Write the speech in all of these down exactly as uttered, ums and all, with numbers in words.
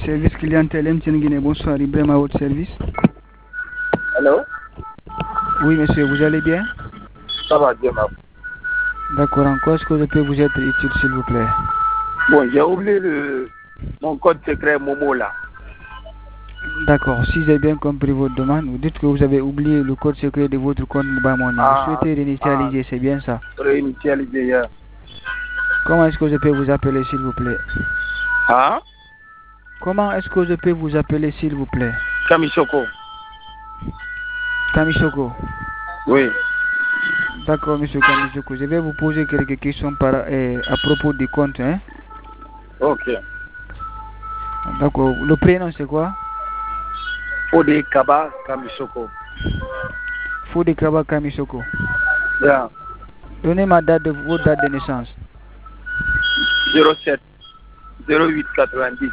Service clientèle M T N Guinée, bonsoir, Ibrahim à votre service. Allô? Oui, monsieur, vous allez bien? Ça va bien, ma. D'accord, en quoi est-ce que je peux vous être utile, s'il vous plaît? Bon, j'ai oublié le... mon code secret Momo là. D'accord, si j'ai bien compris votre demande, vous dites que vous avez oublié le code secret de votre compte Mobile Money. Ah, vous souhaitez réinitialiser, ah, c'est bien ça? Réinitialiser, yeah. Comment est-ce que je peux vous appeler, s'il vous plaît? Hein? Comment est-ce que je peux vous appeler, s'il vous plaît? Kamisoko. Kamisoko. Oui. D'accord, monsieur Kamisoko. Je vais vous poser quelques questions par, euh, à propos du compte. Hein? Ok. D'accord. Le prénom, c'est quoi? Fode Kaba Kamisoko. Fode Kaba Kamisoko. Yeah. Donnez ma date de votre date de naissance. zéro sept zéro huit quatre-vingt-dix.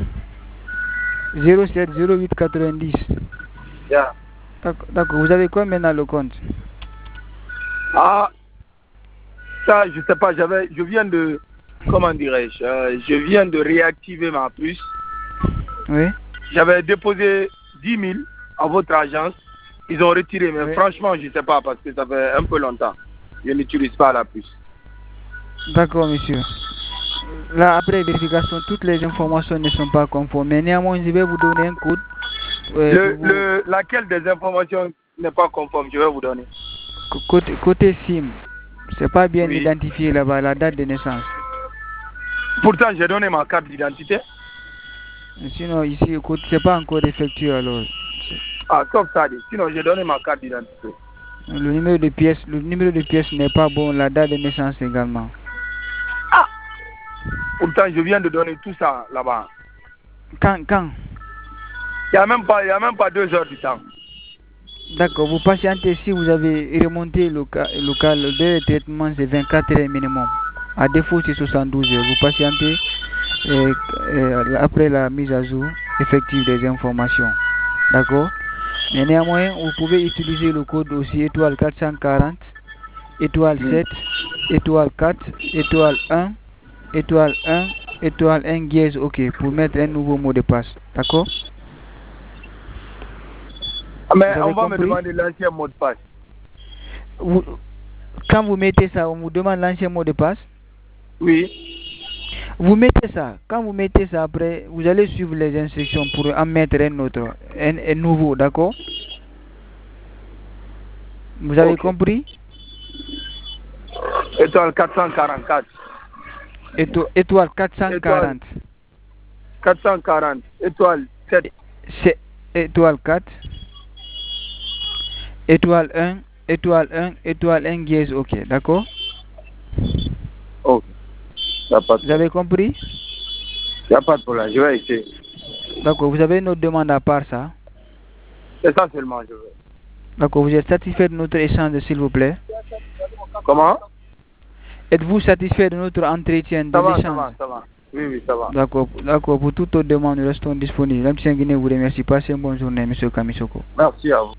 zéro sept zéro huit quatre-vingt-dix. Yeah. D'accord. Vous avez quoi maintenant le compte? Ah, ça, je sais pas, j'avais, je viens de, comment dirais-je, euh, je viens de réactiver ma puce. Oui. J'avais déposé dix mille à votre agence. Ils ont retiré, mais oui, franchement, je ne sais pas parce que ça fait un peu longtemps. Je n'utilise pas la puce. D'accord, monsieur. Là, après vérification, toutes les informations ne sont pas conformes. Mais néanmoins, je vais vous donner un code. Euh, le, vous... le, laquelle des informations n'est pas conforme, je vais vous donner. Côté, côté SIM, c'est pas bien oui, identifié là-bas, la date de naissance. Pourtant, j'ai donné ma carte d'identité. Sinon, ici, c'est pas encore effectué alors. Ah, sauf ça, sinon j'ai donné ma carte d'identité. Le numéro de pièce, le numéro de pièce n'est pas bon, la date de naissance également. Ah! Pourtant, je viens de donner tout ça là-bas. Quand, quand? Il n'y a même pas, il y a même pas deux heures du temps. D'accord, vous patientez si vous avez remonté le cas, le cas, le délai de traitement c'est vingt-quatre heures minimum. À défaut c'est soixante-douze heures. Vous patientez et, et, après la mise à jour effective des informations. D'accord? Mais néanmoins, vous pouvez utiliser le code aussi étoile quatre cent quarante, étoile sept, étoile quatre, étoile un, étoile un, étoile un dièse OK pour mettre un nouveau mot de passe. D'accord? Mais on va compris? Me demander l'ancien mot de passe. Vous, quand vous mettez ça, on vous demande l'ancien mot de passe? Oui. Vous mettez ça. Quand vous mettez ça après, vous allez suivre les instructions pour en mettre un autre, un, un nouveau, d'accord? Vous avez okay. compris? Étoile quatre cent quarante-quatre. Éto, étoile quatre cent quarante. Étoile quatre cent quarante. Étoile sept. C'est étoile quatre. Étoile un, étoile un, étoile un dièse OK, d'accord? Ok. Vous avez compris? Il n'y a pas de problème, je vais essayer. D'accord, vous avez une autre demande à part ça? C'est ça seulement, je veux. D'accord, vous êtes satisfait de notre échange, s'il vous plaît? Comment? Êtes-vous satisfait de notre entretien, de l'échange? Ça va, ça va. Oui, oui, ça va. D'accord, d'accord. Pour toute autre demande, nous restons disponibles. M T N Guinée vous remercie. Passez une bonne journée, M. Kamisoko. Merci à vous.